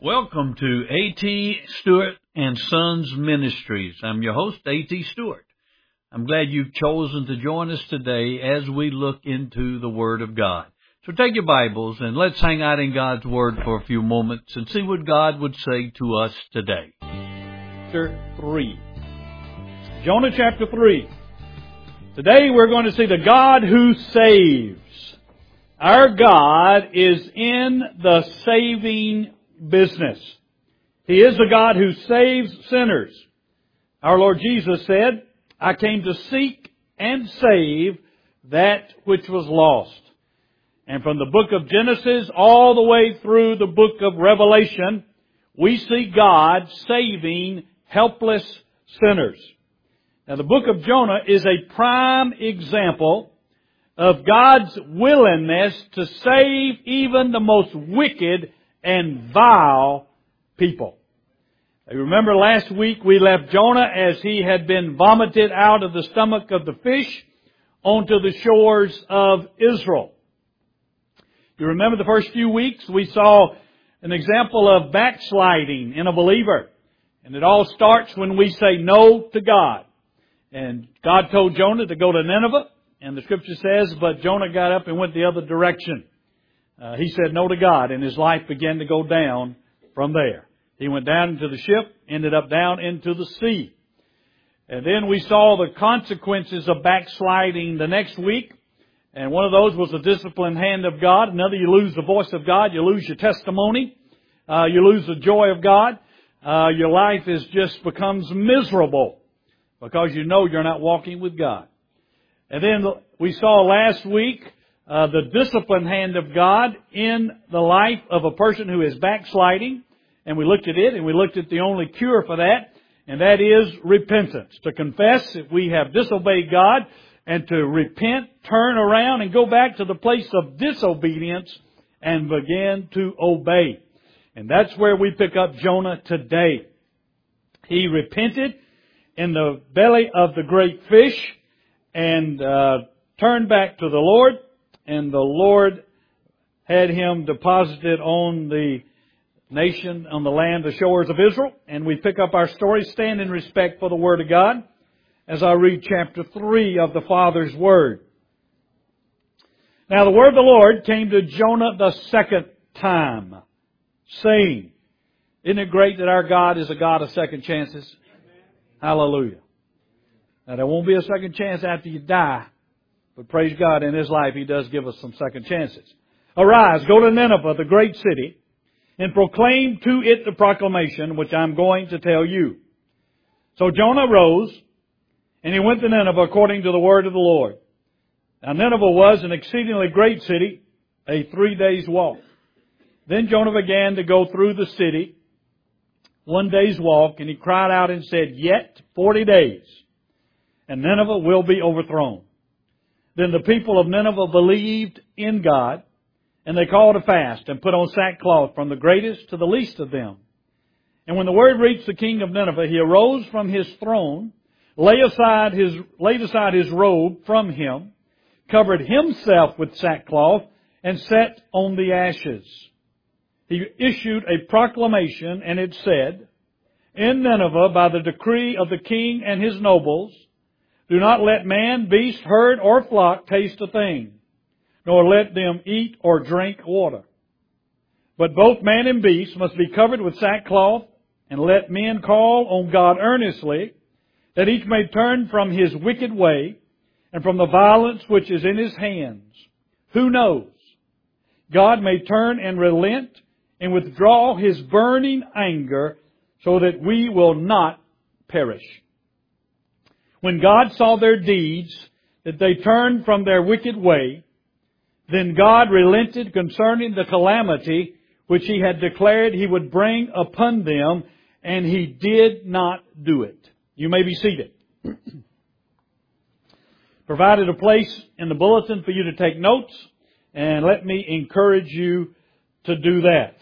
Welcome to A.T. Stewart and Sons Ministries. I'm your host, A.T. Stewart. I'm glad you've chosen to join us today as we look into the Word of God. So take your Bibles and let's hang out in God's Word for a few moments and see what God would say to us today. Chapter 3. Jonah chapter 3. Today we're going to see the God who saves. Our God is in the saving business. He is the God who saves sinners. Our Lord Jesus said, I came to seek and save that which was lost. And from the book of Genesis all the way through the book of Revelation, we see God saving helpless sinners. Now the book of Jonah is a prime example of God's willingness to save even the most wicked and vile people. You remember last week we left Jonah as he had been vomited out of the stomach of the fish onto the shores of Israel. You remember the first few weeks we saw an example of backsliding in a believer. And it all starts when we say no to God. And God told Jonah to go to Nineveh. And the scripture says, but Jonah got up and went the other direction. He said no to God, and his life began to go down from there. He went down into the ship, ended up down into the sea. And then we saw the consequences of backsliding the next week. And one of those was the disciplined hand of God. Another, you lose the voice of God. You lose your testimony. You lose the joy of God. Your life just becomes miserable because you know you're not walking with God. And then we saw last week the disciplined hand of God in the life of a person who is backsliding. And we looked at it, and we looked at the only cure for that, and that is repentance. To confess that we have disobeyed God, and to repent, turn around, and go back to the place of disobedience and begin to obey. And that's where we pick up Jonah today. He repented in the belly of the great fish and turned back to the Lord. And the Lord had him deposited on the nation, on the land, the shores of Israel. And we pick up our story, stand in respect for the Word of God, as I read chapter 3 of the Father's Word. Now the word of the Lord came to Jonah the second time, saying, isn't it great that our God is a God of second chances? Hallelujah. Now there won't be a second chance after you die. But praise God, in His life, He does give us some second chances. Arise, go to Nineveh, the great city, and proclaim to it the proclamation which I'm going to tell you. So Jonah rose, and he went to Nineveh according to the word of the Lord. Now Nineveh was an exceedingly great city, a 3 days' walk. Then Jonah began to go through the city, 1 day's walk, and he cried out and said, yet 40 days, and Nineveh will be overthrown. Then the people of Nineveh believed in God, and they called a fast and put on sackcloth from the greatest to the least of them. And when the word reached the king of Nineveh, he arose from his throne, laid aside his robe from him, covered himself with sackcloth, and sat on the ashes. He issued a proclamation, and it said, in Nineveh, by the decree of the king and his nobles, do not let man, beast, herd, or flock taste a thing, nor let them eat or drink water. But both man and beast must be covered with sackcloth, and let men call on God earnestly, that each may turn from his wicked way, and from the violence which is in his hands. Who knows? God may turn and relent, and withdraw His burning anger, so that we will not perish. When God saw their deeds, that they turned from their wicked way, then God relented concerning the calamity which He had declared He would bring upon them, and He did not do it. You may be seated. Provided a place in the bulletin for you to take notes, and let me encourage you to do that.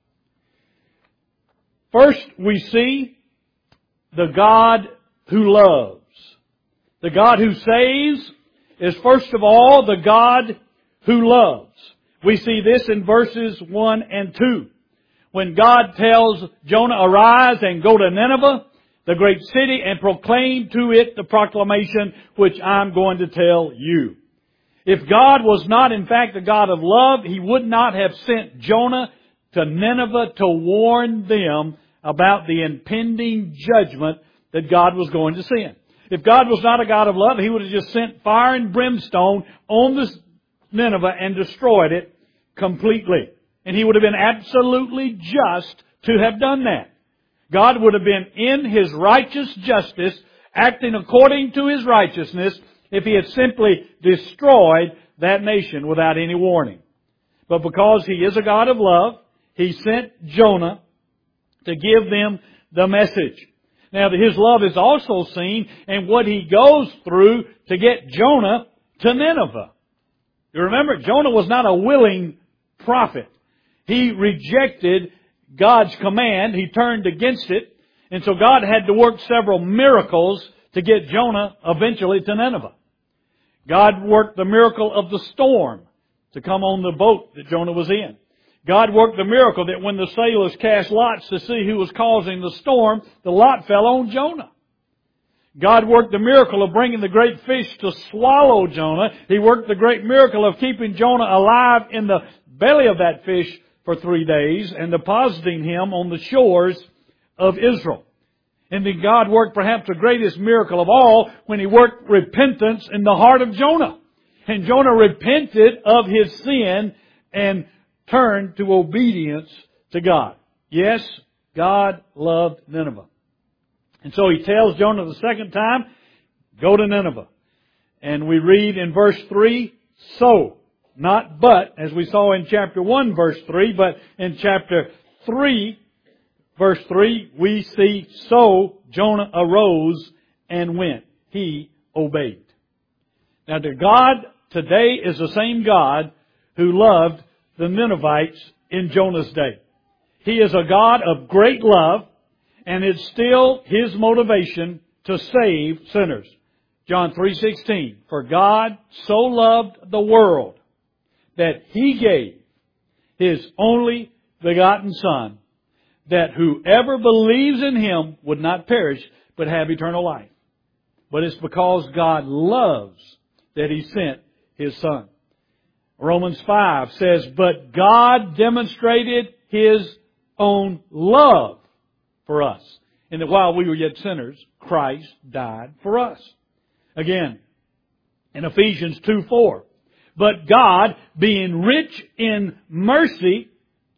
First, we see the God who loves. The God who saves is first of all the God who loves. We see this in verses 1 and 2. when God tells Jonah, arise and go to Nineveh, the great city, and proclaim to it the proclamation which I'm going to tell you. If God was not in fact a God of love, He would not have sent Jonah to Nineveh to warn them about the impending judgment that God was going to send. If God was not a God of love, He would have just sent fire and brimstone on this Nineveh and destroyed it completely. And He would have been absolutely just to have done that. God would have been in His righteous justice, acting according to His righteousness, if He had simply destroyed that nation without any warning. But because He is a God of love, He sent Jonah to give them the message. Now, His love is also seen in what He goes through to get Jonah to Nineveh. You remember, Jonah was not a willing prophet. He rejected God's command. He turned against it. And so God had to work several miracles to get Jonah eventually to Nineveh. God worked the miracle of the storm to come on the boat that Jonah was in. God worked the miracle that when the sailors cast lots to see who was causing the storm, the lot fell on Jonah. God worked the miracle of bringing the great fish to swallow Jonah. He worked the great miracle of keeping Jonah alive in the belly of that fish for 3 days and depositing him on the shores of Israel. And then God worked perhaps the greatest miracle of all when He worked repentance in the heart of Jonah. And Jonah repented of his sin and turned to obedience to God. Yes, God loved Nineveh. And so He tells Jonah the second time, go to Nineveh. And we read in verse 3, so, not but, as we saw in chapter 1 verse 3, but in chapter 3 verse 3, we see, so Jonah arose and went. He obeyed. Now, the God today is the same God who loved the Ninevites in Jonah's day. He is a God of great love, and it's still His motivation to save sinners. John 3:16, for God so loved the world that He gave His only begotten Son, that whoever believes in Him would not perish, but have eternal life. But it's because God loves that He sent His Son. Romans 5 says, but God demonstrated His own love for us, and that while we were yet sinners, Christ died for us. Again, in Ephesians 2:4, but God, being rich in mercy,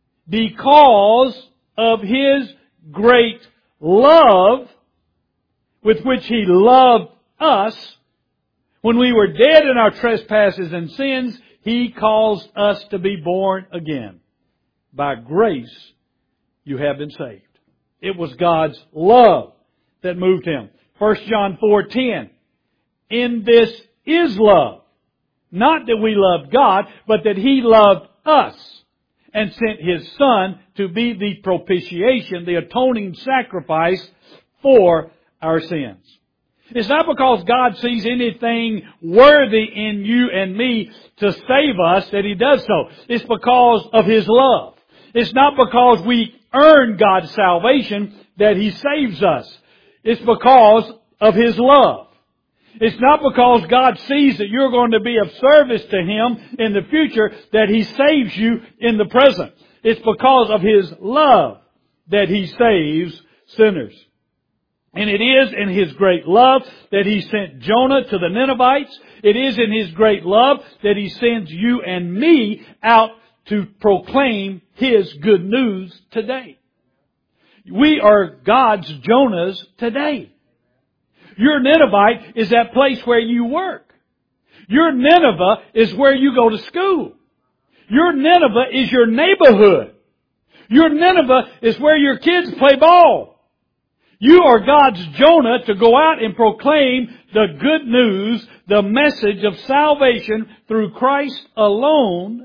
because of His great love with which He loved us, when we were dead in our trespasses and sins, He caused us to be born again. By grace, you have been saved. It was God's love that moved Him. 1 John 4:10. In this is love. Not that we loved God, but that He loved us and sent His Son to be the propitiation, the atoning sacrifice for our sins. It's not because God sees anything worthy in you and me to save us that He does so. It's because of His love. It's not because we earn God's salvation that He saves us. It's because of His love. It's not because God sees that you're going to be of service to Him in the future that He saves you in the present. It's because of His love that He saves sinners. And it is in His great love that He sent Jonah to the Ninevites. It is in His great love that He sends you and me out to proclaim His good news today. We are God's Jonahs today. Your Ninevite is that place where you work. Your Nineveh is where you go to school. Your Nineveh is your neighborhood. Your Nineveh is where your kids play ball. You are God's Jonah to go out and proclaim the good news, the message of salvation through Christ alone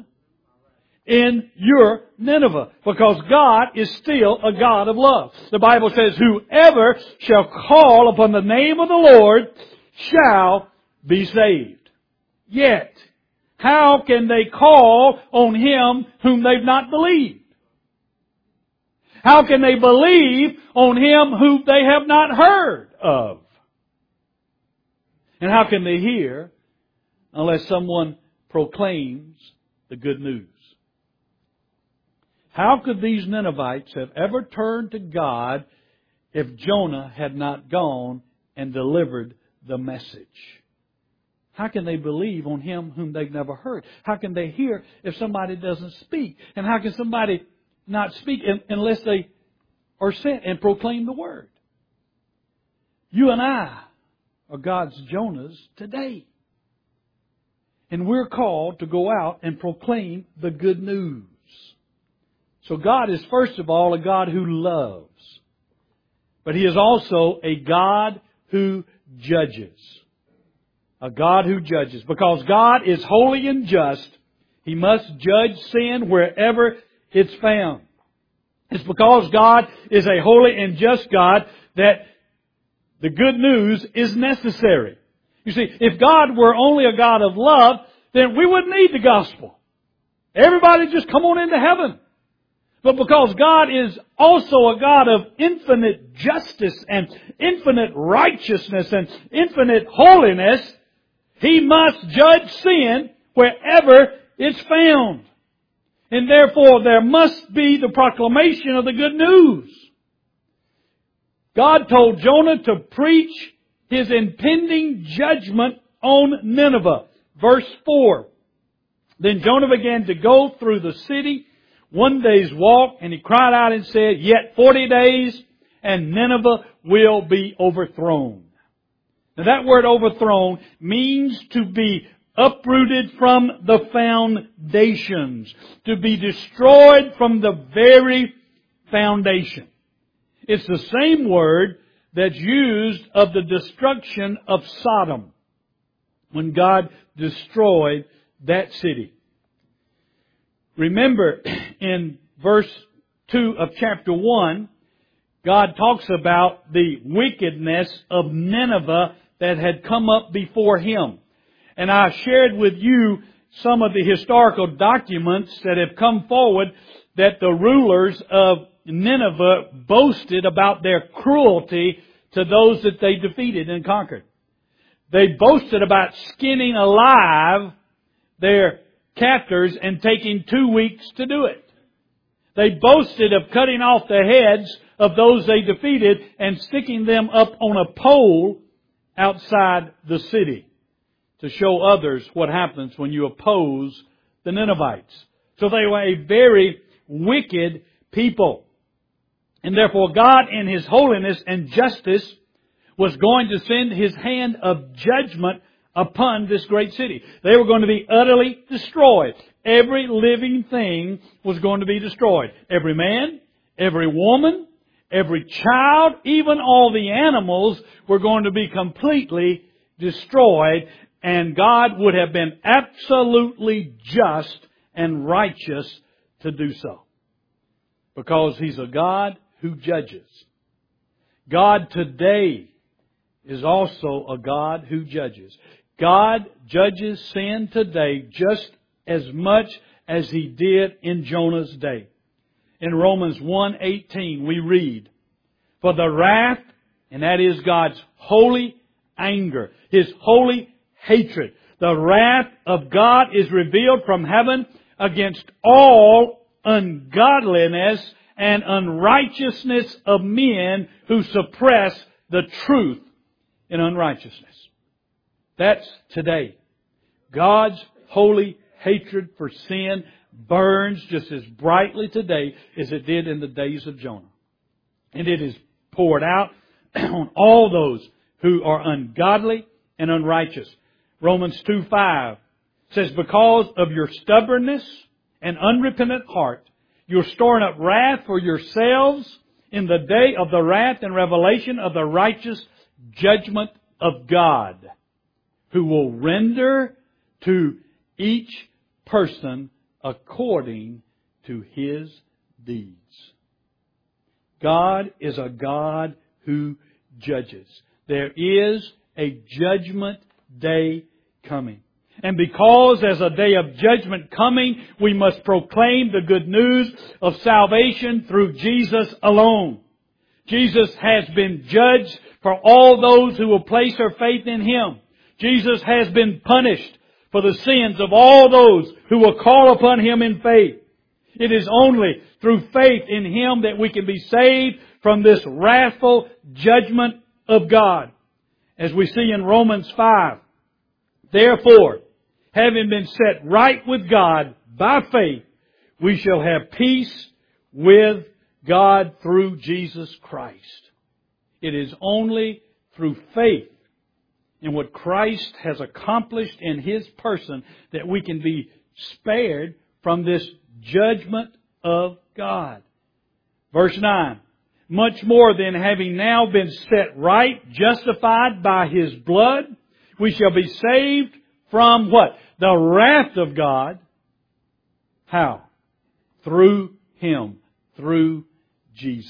in your Nineveh. Because God is still a God of love. The Bible says, whoever shall call upon the name of the Lord shall be saved. Yet, how can they call on Him whom they've not believed? How can they believe on Him whom they have not heard of? And how can they hear unless someone proclaims the good news? How could these Ninevites have ever turned to God if Jonah had not gone and delivered the message? How can they believe on Him whom they've never heard? How can they hear if somebody doesn't speak? And how can somebody not speak unless they are sent and proclaim the Word? You and I are God's Jonahs today. And we're called to go out and proclaim the good news. So God is first of all a God who loves. But He is also a God who judges. A God who judges. Because God is holy and just, He must judge sin wherever it's found. It's because God is a holy and just God that the good news is necessary. You see, if God were only a God of love, then we wouldn't need the gospel. Everybody just come on into heaven. But because God is also a God of infinite justice and infinite righteousness and infinite holiness, He must judge sin wherever it's found. And therefore there must be the proclamation of the good news. God told Jonah to preach His impending judgment on Nineveh. Verse 4. Then Jonah began to go through the city one day's walk, and he cried out and said, "Yet 40 days, and Nineveh will be overthrown." Now that word overthrown means to be uprooted from the foundations, to be destroyed from the very foundation. It's the same word that's used of the destruction of Sodom when God destroyed that city. Remember, in verse 2 of chapter 1, God talks about the wickedness of Nineveh that had come up before Him. And I shared with you some of the historical documents that have come forward that the rulers of Nineveh boasted about their cruelty to those that they defeated and conquered. They boasted about skinning alive their captors and taking 2 weeks to do it. They boasted of cutting off the heads of those they defeated and sticking them up on a pole outside the city to show others what happens when you oppose the Ninevites. So they were a very wicked people. And therefore God in His holiness and justice was going to send His hand of judgment upon this great city. They were going to be utterly destroyed. Every living thing was going to be destroyed. Every man, every woman, every child, even all the animals were going to be completely destroyed. And God would have been absolutely just and righteous to do so. Because He's a God who judges. God today is also a God who judges. God judges sin today just as much as He did in Jonah's day. In Romans 1:18 we read, "For the wrath," and that is God's holy anger, His holy hatred, "the wrath of God is revealed from heaven against all ungodliness and unrighteousness of men who suppress the truth in unrighteousness." That's today. God's holy hatred for sin burns just as brightly today as it did in the days of Jonah. And it is poured out on all those who are ungodly and unrighteous. Romans 2:5 says, "Because of your stubbornness and unrepentant heart, you're storing up wrath for yourselves in the day of the wrath and revelation of the righteous judgment of God, who will render to each person according to his deeds." God is a God who judges. There is a judgment day coming. And because there's a day of judgment coming, we must proclaim the good news of salvation through Jesus alone. Jesus has been judged for all those who will place their faith in Him. Jesus has been punished for the sins of all those who will call upon Him in faith. It is only through faith in Him that we can be saved from this wrathful judgment of God. As we see in Romans 5, therefore, having been set right with God by faith, we shall have peace with God through Jesus Christ. It is only through faith in what Christ has accomplished in His person that we can be spared from this judgment of God. Verse 9. Much more than having now been set right, justified by His blood, we shall be saved from what? The wrath of God. How? Through Him. Through Jesus.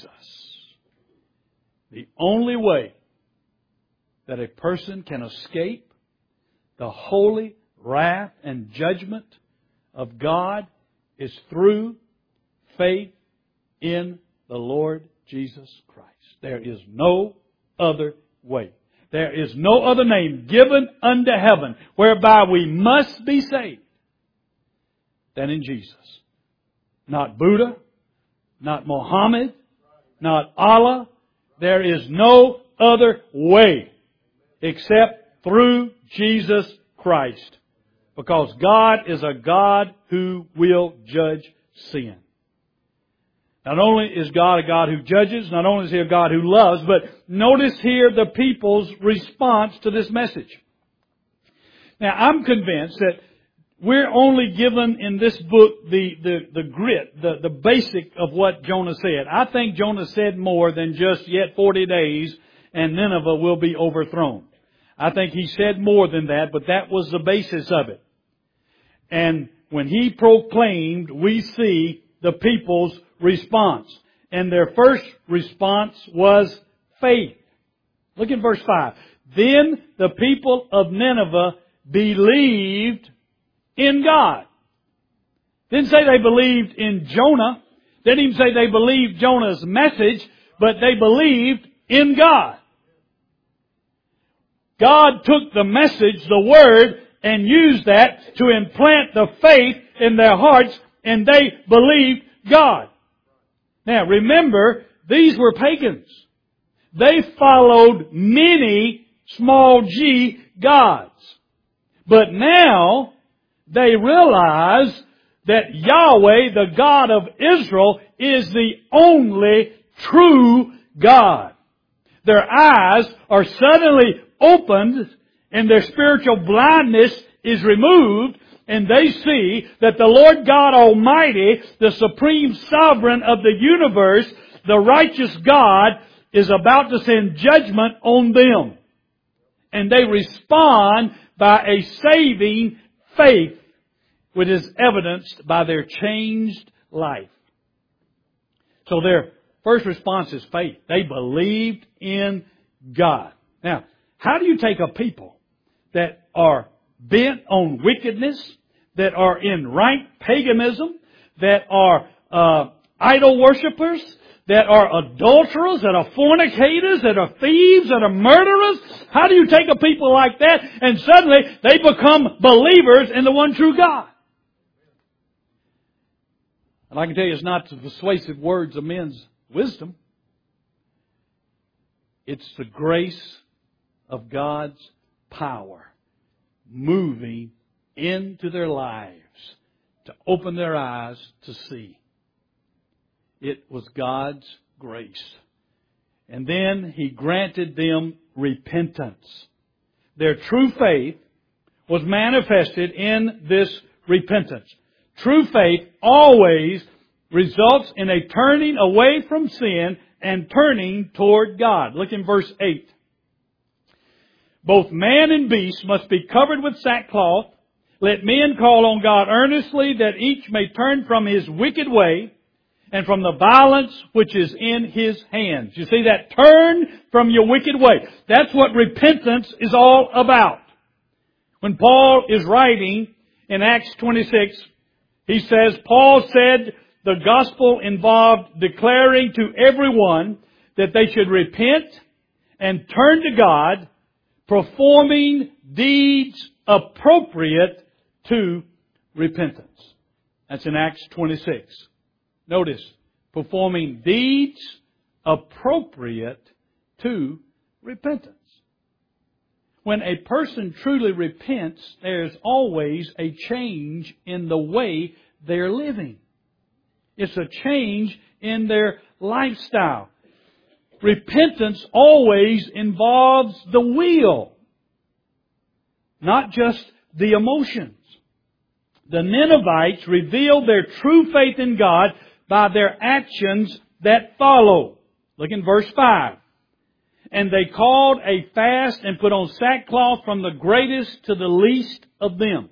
The only way that a person can escape the holy wrath and judgment of God is through faith in the Lord Jesus Christ. There is no other way. There is no other name given unto heaven whereby we must be saved than in Jesus. Not Buddha, not Muhammad, not Allah. There is no other way except through Jesus Christ. Because God is a God who will judge sin. Not only is God a God who judges, not only is He a God who loves, but notice here the people's response to this message. Now, I'm convinced that we're only given in this book the grit, the basic of what Jonah said. I think Jonah said more than just yet 40 days and Nineveh will be overthrown. I think he said more than that, but that was the basis of it. And when he proclaimed, we see the people's response. And their first response was faith. Look at verse 5. Then the people of Nineveh believed in God. Didn't say they believed in Jonah. Didn't even say they believed Jonah's message, but they believed in God. God took the message, the Word, and used that to implant the faith in their hearts, and they believed God. Now remember, these were pagans. They followed many small g gods. But now they realize that Yahweh, the God of Israel, is the only true God. Their eyes are suddenly opened and their spiritual blindness is removed, and they see that the Lord God Almighty, the supreme sovereign of the universe, the righteous God, is about to send judgment on them. And they respond by a saving faith, which is evidenced by their changed life. So their first response is faith. They believed in God. Now, how do you take a people that are bent on wickedness, that are in rank paganism, that are idol worshippers, that are adulterers, that are fornicators, that are thieves, that are murderers? How do you take a people like that and suddenly they become believers in the one true God? And I can tell you it's not the persuasive words of men's wisdom. It's the grace of God's power moving into their lives to open their eyes to see. It was God's grace. And then He granted them repentance. Their true faith was manifested in this repentance. True faith always results in a turning away from sin and turning toward God. Look in verse 8. Both man and beast must be covered with sackcloth. Let men call on God earnestly, that each may turn from his wicked way and from the violence which is in his hands. You see that? Turn from your wicked way. That's what repentance is all about. When Paul is writing in Acts 26, he says, Paul said the gospel involved declaring to everyone that they should repent and turn to God, performing deeds appropriate to repentance. That's in Acts 26. Notice, performing deeds appropriate to repentance. When a person truly repents, there's always a change in the way they're living. It's a change in their lifestyle. Repentance always involves the will, not just the emotions. The Ninevites revealed their true faith in God by their actions that follow. Look in verse 5. And they called a fast and put on sackcloth from the greatest to the least of them.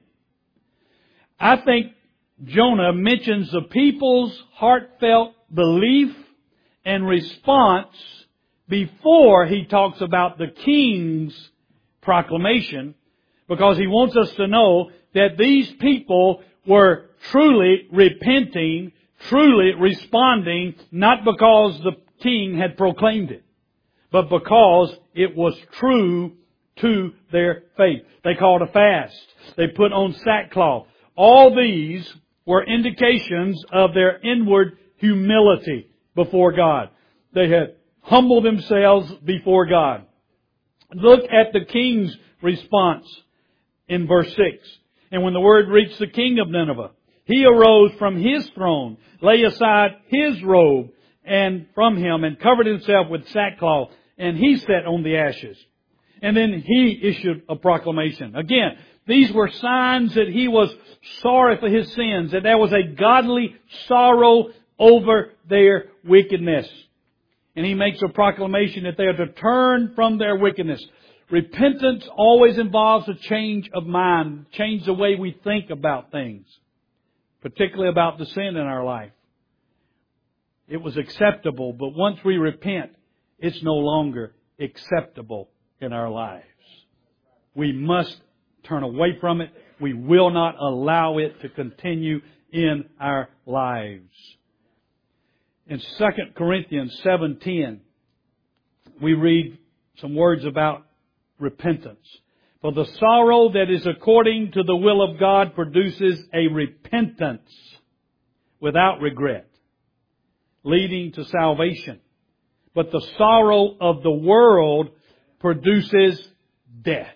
I think Jonah mentions the people's heartfelt belief and response before he talks about the king's proclamation, because he wants us to know that these people were truly repenting, truly responding, not because the king had proclaimed it, but because it was true to their faith. They called a fast. They put on sackcloth. All these were indications of their inward humility before God. They had humbled themselves before God. Look at the king's response in verse 6. And when the word reached the king of Nineveh, he arose from his throne, laid aside his robe and from him, and covered himself with sackcloth, and he sat on the ashes. And then he issued a proclamation. Again, these were signs that he was sorry for his sins, that there was a godly sorrow over their wickedness. And he makes a proclamation that they are to turn from their wickedness. Repentance always involves a change of mind, change the way we think about things, particularly about the sin in our life. It was acceptable, but once we repent, it's no longer acceptable in our lives. We must turn away from it. We will not allow it to continue in our lives. In 2 Corinthians 7:10, we read some words about repentance. For the sorrow that is according to the will of God produces a repentance without regret, leading to salvation. But the sorrow of the world produces death.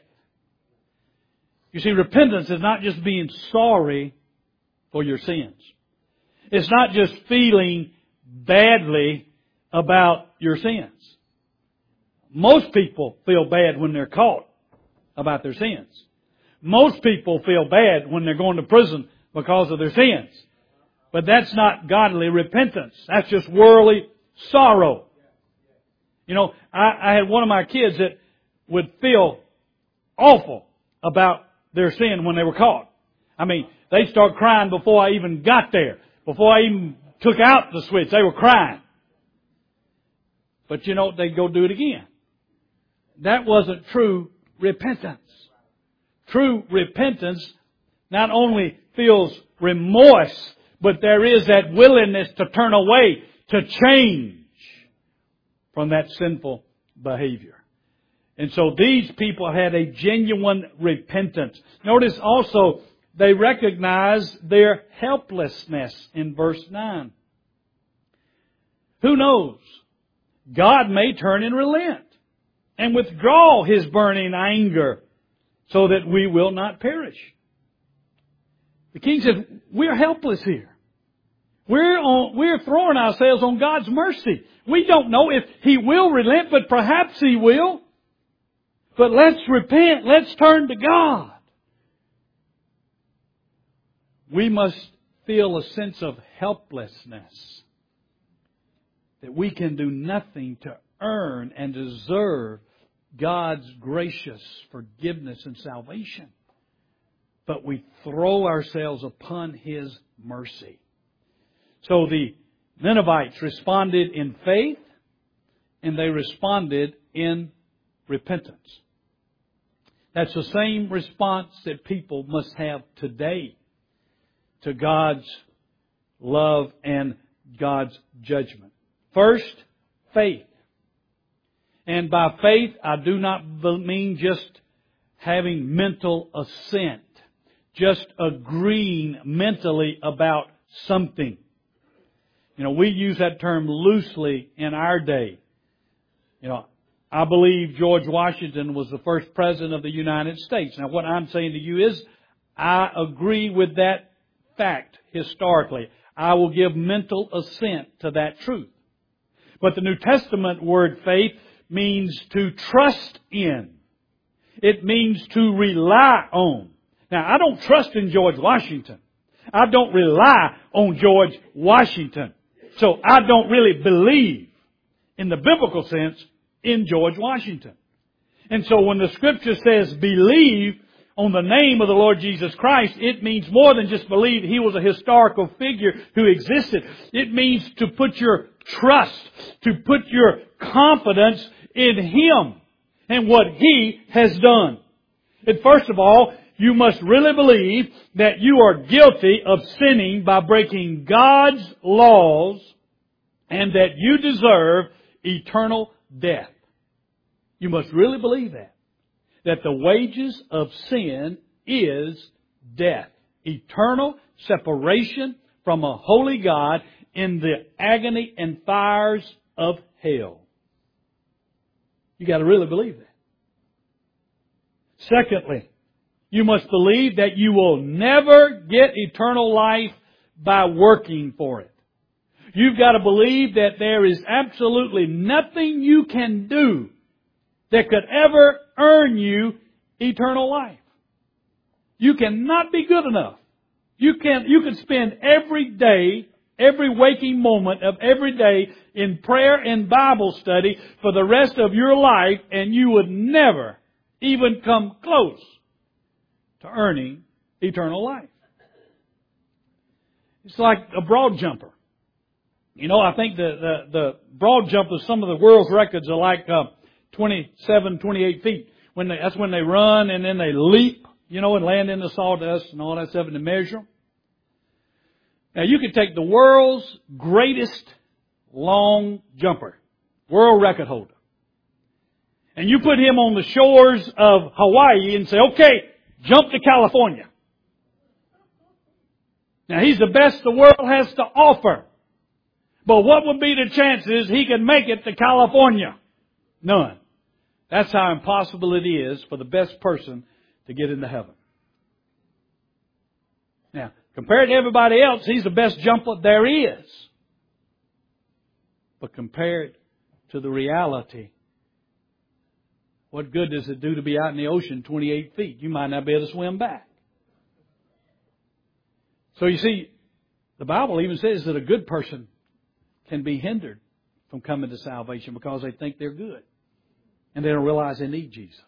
You see, repentance is not just being sorry for your sins. It's not just feeling badly about your sins. Most people feel bad when they're caught about their sins. Most people feel bad when they're going to prison because of their sins. But that's not godly repentance. That's just worldly sorrow. You know, I had one of my kids that would feel awful about their sin when they were caught. I mean, they start crying before I even got there. Before I even took out the switch, they were crying. But you know, they'd go do it again. That wasn't true repentance. True repentance not only feels remorse, but there is that willingness to turn away, to change from that sinful behavior. And so these people had a genuine repentance. Notice also they recognize their helplessness in verse 9. Who knows? God may turn and relent and withdraw His burning anger so that we will not perish. The king said, we're helpless here. We're throwing ourselves on God's mercy. We don't know if He will relent, but perhaps He will. But let's repent. Let's turn to God. We must feel a sense of helplessness. That we can do nothing to earn and deserve God's gracious forgiveness and salvation. But we throw ourselves upon His mercy. So the Ninevites responded in faith, and they responded in repentance. That's the same response that people must have today to God's love and God's judgment. First, faith. And by faith, I do not mean just having mental assent, just agreeing mentally about something. You know, we use that term loosely in our day. You know, I believe George Washington was the first president of the United States. Now, what I'm saying to you is, I agree with that fact historically. I will give mental assent to that truth. But the New Testament word faith means to trust in. It means to rely on. Now, I don't trust in George Washington. I don't rely on George Washington. So I don't really believe, in the biblical sense, in George Washington. And so when the Scripture says believe on the name of the Lord Jesus Christ, it means more than just believe He was a historical figure who existed. It means to put your trust, to put your confidence in Him and what He has done. And first of all, you must really believe that you are guilty of sinning by breaking God's laws and that you deserve eternal death. You must really believe that. That the wages of sin is death. Eternal separation from a holy God in the agony and fires of hell. You got to really believe that. Secondly, you must believe that you will never get eternal life by working for it. You've got to believe that there is absolutely nothing you can do that could ever earn you eternal life. You cannot be good enough. You can spend every day, every waking moment of every day in prayer and Bible study for the rest of your life, and you would never even come close to earning eternal life. It's like a broad jumper. You know, I think the broad jumpers, some of the world's records are like 27, 28 feet. That's when they run and then they leap, you know, and land in the sawdust and all that stuff and they measure. Now you could take the world's greatest long jumper, world record holder, and you put him on the shores of Hawaii and say, okay, jump to California. Now he's the best the world has to offer. But what would be the chances he can make it to California? None. That's how impossible it is for the best person to get into heaven. Now, compared to everybody else, he's the best jumper there is. But compared to the reality, what good does it do to be out in the ocean 28 feet? You might not be able to swim back. So you see, the Bible even says that a good person can be hindered from coming to salvation because they think they're good. And they don't realize they need Jesus.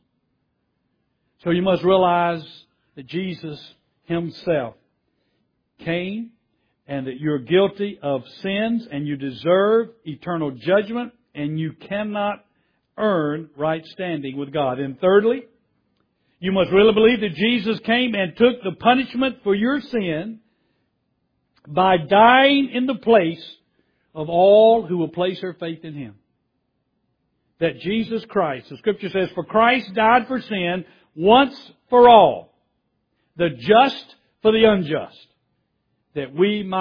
So you must realize that Jesus Himself came and that you're guilty of sins and you deserve eternal judgment and you cannot earn right standing with God. And thirdly, you must really believe that Jesus came and took the punishment for your sin by dying in the place of all who will place their faith in Him. That Jesus Christ, the Scripture says, for Christ died for sin once for all, the just for the unjust, that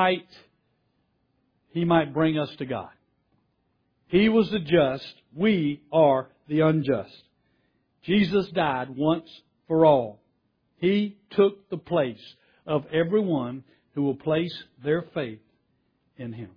He might bring us to God. He was the just, we are the unjust. Jesus died once for all. He took the place of everyone who will place their faith in Him.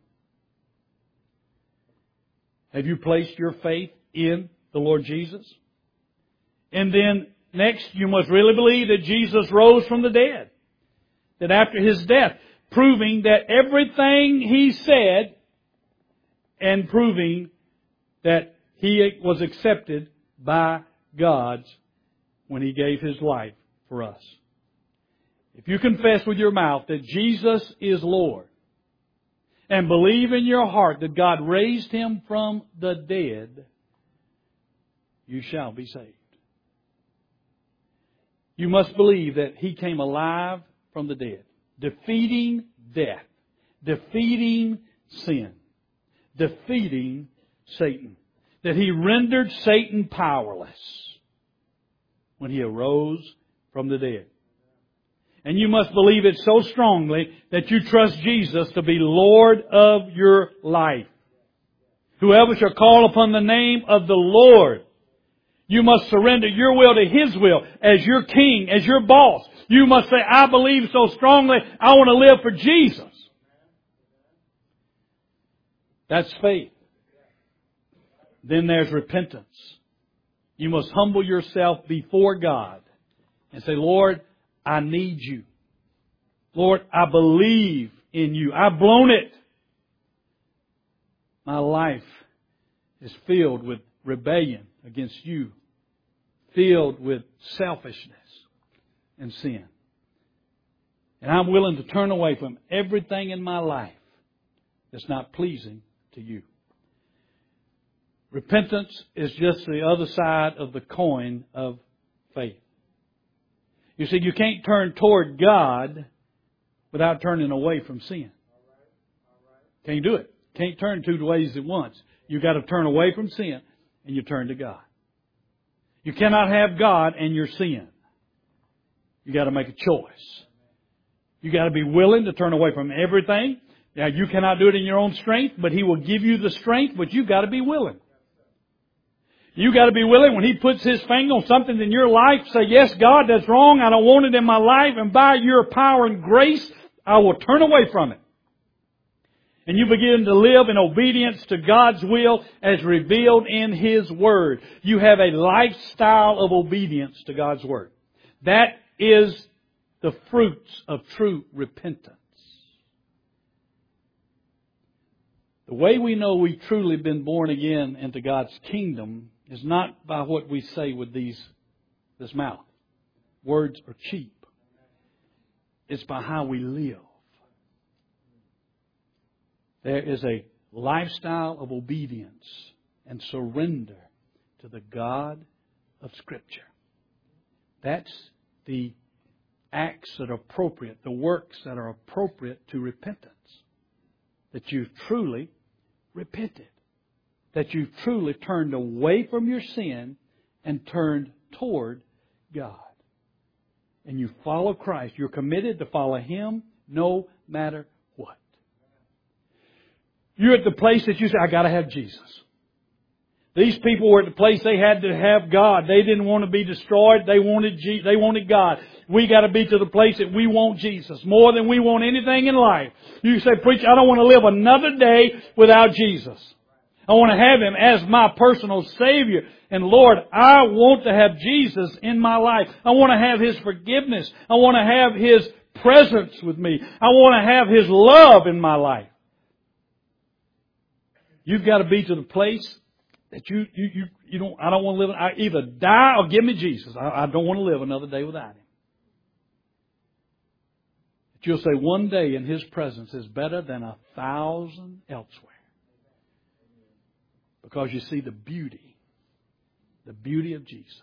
Have you placed your faith in the Lord Jesus? And then next, you must really believe that Jesus rose from the dead. That after His death, proving that everything He said and proving that He was accepted by God when He gave His life for us. If you confess with your mouth that Jesus is Lord and believe in your heart that God raised Him from the dead, you shall be saved. You must believe that He came alive from the dead, defeating death, defeating sin, defeating Satan. That He rendered Satan powerless when He arose from the dead. And you must believe it so strongly that you trust Jesus to be Lord of your life. Whoever shall call upon the name of the Lord, you must surrender your will to His will as your king, as your boss. You must say, I believe so strongly, I want to live for Jesus. That's faith. Then there's repentance. You must humble yourself before God and say, Lord, I need You. Lord, I believe in You. I've blown it. My life is filled with rebellion against You, filled with selfishness and sin. And I'm willing to turn away from everything in my life that's not pleasing to You. Repentance is just the other side of the coin of faith. You see, you can't turn toward God without turning away from sin. Can't do it. Can't turn two ways at once. You've got to turn away from sin and you turn to God. You cannot have God and your sin. You've got to make a choice. You've got to be willing to turn away from everything. Now, you cannot do it in your own strength, but He will give you the strength, but you've got to be willing. You got to be willing when He puts His finger on something in your life, say, yes, God, that's wrong. I don't want it in my life. And by Your power and grace, I will turn away from it. And you begin to live in obedience to God's will as revealed in His Word. You have a lifestyle of obedience to God's Word. That is the fruits of true repentance. The way we know we've truly been born again into God's kingdom is not by what we say with this mouth. Words are cheap. It's by how we live. There is a lifestyle of obedience and surrender to the God of Scripture. That's the acts that are appropriate, the works that are appropriate to repentance. That you've truly repented. That you've truly turned away from your sin and turned toward God. And you follow Christ. You're committed to follow Him no matter what. You're at the place that you say, I got to have Jesus. These people were at the place they had to have God. They didn't want to be destroyed. They wanted God. We got to be to the place that we want Jesus more than we want anything in life. You say, preacher, I don't want to live another day without Jesus. I want to have Him as my personal Savior. And Lord, I want to have Jesus in my life. I want to have His forgiveness. I want to have His presence with me. I want to have His love in my life. You've got to be to the place that you don't, I don't want to live, I either die or give me Jesus. I don't want to live another day without Him. But you'll say one day in His presence is better than 1,000 elsewhere. Because you see the beauty of Jesus.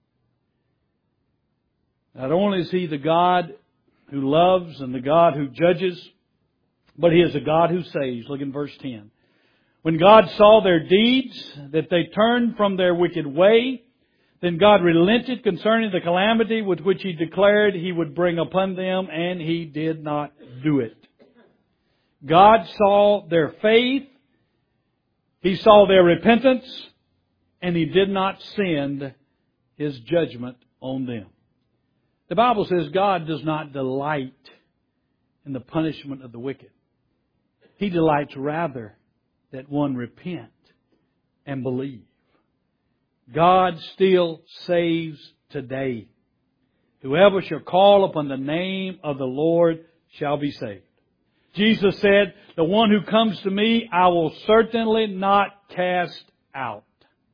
Not only is He the God who loves and the God who judges, but He is a God who saves. Look in verse 10. When God saw their deeds, that they turned from their wicked way, then God relented concerning the calamity with which He declared He would bring upon them, and He did not do it. God saw their faith, He saw their repentance, and He did not send His judgment on them. The Bible says God does not delight in the punishment of the wicked. He delights rather that one repent and believe. God still saves today. Whoever shall call upon the name of the Lord shall be saved. Jesus said, the one who comes to me, I will certainly not cast out.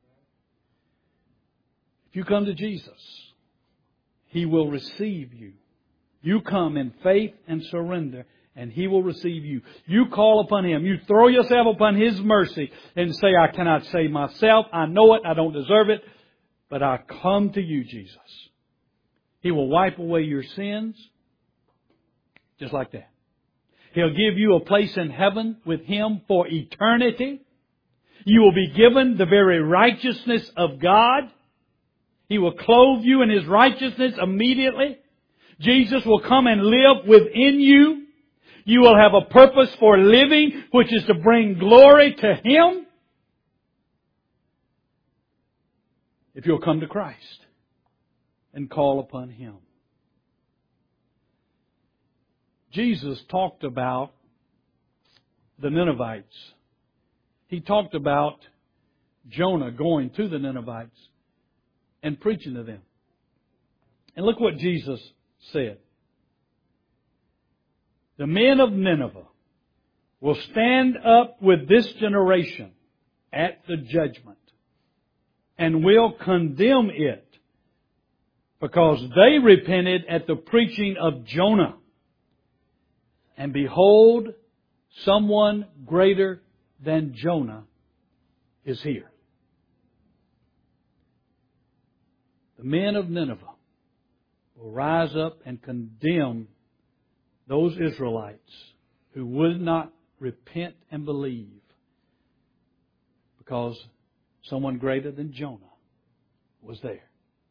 If you come to Jesus, He will receive you. You come in faith and surrender, and He will receive you. You call upon Him. You throw yourself upon His mercy and say, I cannot save myself. I know it. I don't deserve it. But I come to You, Jesus. He will wipe away your sins. Just like that. He'll give you a place in heaven with Him for eternity. You will be given the very righteousness of God. He will clothe you in His righteousness immediately. Jesus will come and live within you. You will have a purpose for living, which is to bring glory to Him. If you'll come to Christ and call upon Him. Jesus talked about the Ninevites. He talked about Jonah going to the Ninevites and preaching to them. And look what Jesus said. The men of Nineveh will stand up with this generation at the judgment and will condemn it because they repented at the preaching of Jonah. And behold, someone greater than Jonah is here. The men of Nineveh will rise up and condemn those Israelites who would not repent and believe because someone greater than Jonah was there.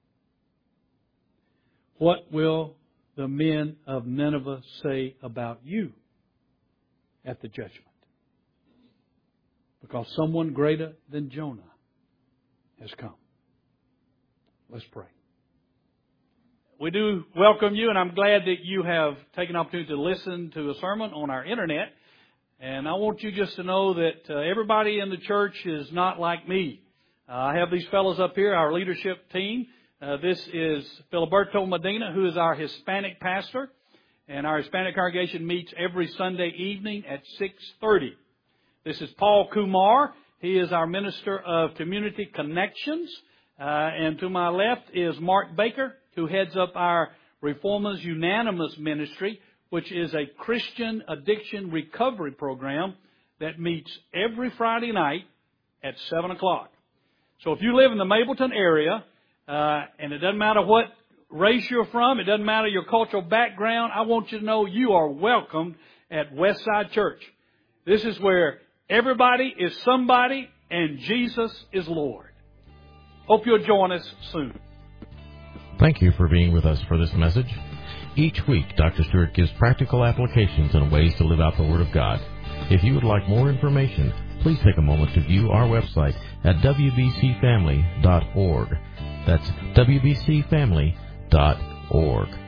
What will the men of Nineveh say about you at the judgment? Because someone greater than Jonah has come. Let's pray. We do welcome you, and I'm glad that you have taken the opportunity to listen to a sermon on our internet. And I want you just to know that everybody in the church is not like me. I have these fellows up here, our leadership team. This is Filiberto Medina, who is our Hispanic pastor. And our Hispanic congregation meets every Sunday evening at 6:30. This is Paul Kumar. He is our Minister of Community Connections. And to my left is Mark Baker, who heads up our Reformers Unanimous Ministry, which is a Christian addiction recovery program that meets every Friday night at 7 o'clock. So if you live in the Mapleton area, and it doesn't matter what race you're from, it doesn't matter your cultural background, I want you to know you are welcomed at Westside Church. This is where everybody is somebody and Jesus is Lord. Hope you'll join us soon. Thank you for being with us for this message. Each week, Dr. Stewart gives practical applications and ways to live out the Word of God. If you would like more information, please take a moment to view our website at wbcfamily.org. That's wbcfamily.org.